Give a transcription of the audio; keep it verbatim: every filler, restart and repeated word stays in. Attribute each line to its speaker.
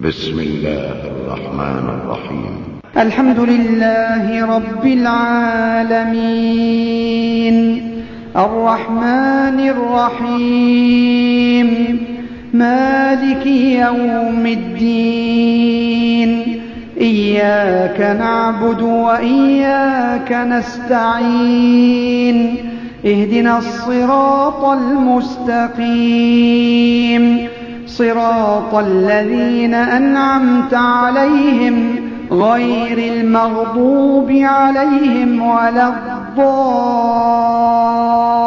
Speaker 1: بسم الله الرحمن الرحيم.
Speaker 2: الحمد لله رب العالمين الرحمن الرحيم مالك يوم الدين إياك نعبد وإياك نستعين اهدنا الصراط المستقيم صراط الذين أنعمت عليهم غير المغضوب عليهم ولا الضالين.